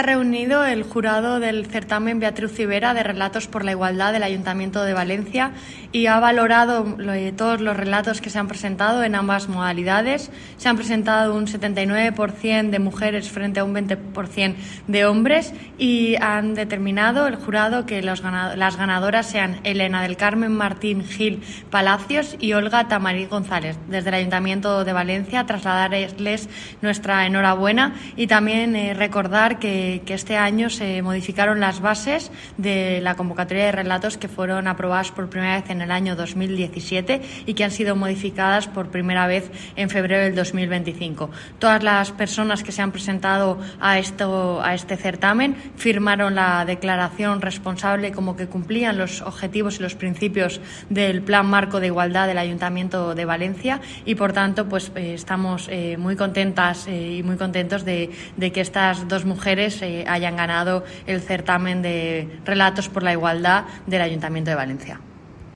Reunido el jurado del certamen Beatriz Civera de Relatos por la Igualdad del Ayuntamiento de Valencia y ha valorado todos los relatos que se han presentado en ambas modalidades. Se han presentado un 79% de mujeres frente a un 20% de hombres y han determinado el jurado que las ganadoras sean Elena del Carmen Martín Gil Palacios y Olga Tamarí González. Desde el Ayuntamiento de Valencia trasladarles nuestra enhorabuena y también recordar que este año se modificaron las bases de la convocatoria de relatos que fueron aprobadas por primera vez en el año 2017 y que han sido modificadas por primera vez en febrero del 2025. Todas las personas que se han presentado a este certamen firmaron la declaración responsable como que cumplían los objetivos y los principios del Plan Marco de Igualdad del Ayuntamiento de Valencia y, por tanto, estamos muy contentas y muy contentos de que estas dos mujeres hayan ganado el certamen de Relatos por la Igualdad del Ayuntamiento de Valencia.